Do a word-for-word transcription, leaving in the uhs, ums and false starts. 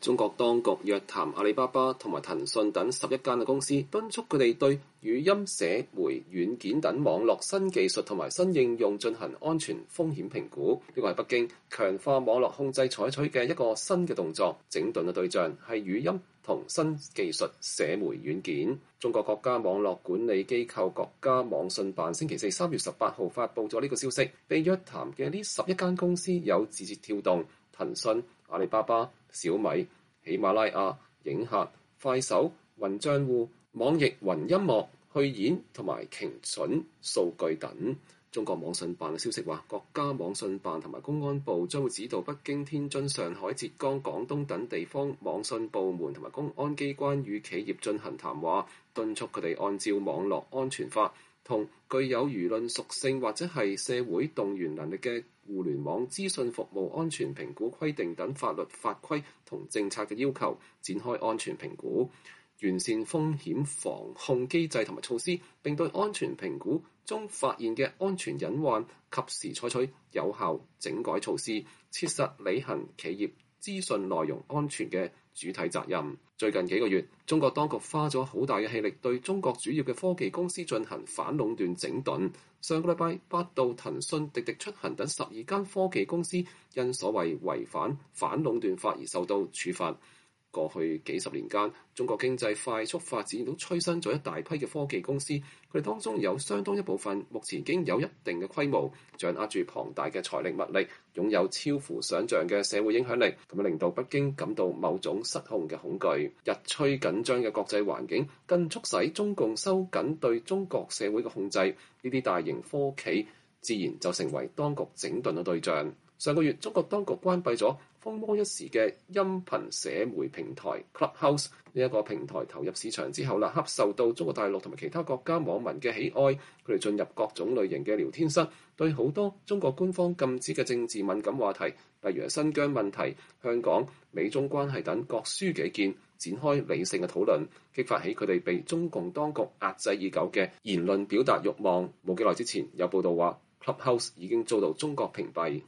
中國當局約談阿里巴巴同埋騰訊等十一間嘅公司，敦促佢哋對語音、社媒、軟件等網絡新技術同埋新應用進行安全風險評估。呢個係北京強化網絡控制採取嘅一個新嘅動作，整頓嘅對象係語音同新技術社媒軟件。中國國家網絡管理機構國家網信辦星期四三月十八號發布咗呢個消息，被約談嘅呢十一間公司有字節跳動、騰訊、阿里巴巴、小米、喜馬拉雅、影客、快手、雲賬戶、網易雲音樂、去演同埋鯨隼數據等。中國網信辦嘅消息話，國家網信辦同埋公安部將會指導北京、天津、上海、浙江、廣東等地方網信部門同埋公安機關與企業進行談話，敦促佢哋按照網絡安全法同具有輿論屬性或者係社會動員能力嘅互聯網資訊服務安全評估規定等法律法規同政策嘅要求，展開安全評估，完善風險防控機制同埋措施，並對安全評估中發現嘅安全隱患及時採取有效整改措施，切實履行企業資訊內容安全嘅主體責任。最近幾個月，中國當局花咗好大嘅氣力對中國主要嘅科技公司進行反壟斷整頓。上個禮拜，百度、騰訊、滴滴出行等十二間科技公司因所謂違反反壟斷法而受到處罰。過去幾十年間，中國經濟快速發展都催生咗一大批嘅科技公司，佢哋當中有相當一部分目前已經有一定嘅規模，掌握住龐大嘅財力物力，擁有超乎想像嘅社會影響力，咁樣令到北京感到某種失控嘅恐懼。日趨緊張嘅國際環境更促使中共收緊對中國社會嘅控制，呢啲大型科企自然就成為當局整頓嘅對象。上個月，中國當局關閉咗風魔一時嘅音頻社媒平台 Clubhouse。呢一個平台投入市場之後，立刻受到中國大陸同埋其他國家網民嘅喜愛。佢哋進入各種類型嘅聊天室，對好多中國官方禁止嘅政治敏感話題，例如係新疆問題、香港、美中關係等各抒己見，展開理性嘅討論，激發起佢哋被中共當局壓制已久嘅言論表達慾望。冇幾耐之前，有報道話 Clubhouse 已經遭到中國屏蔽。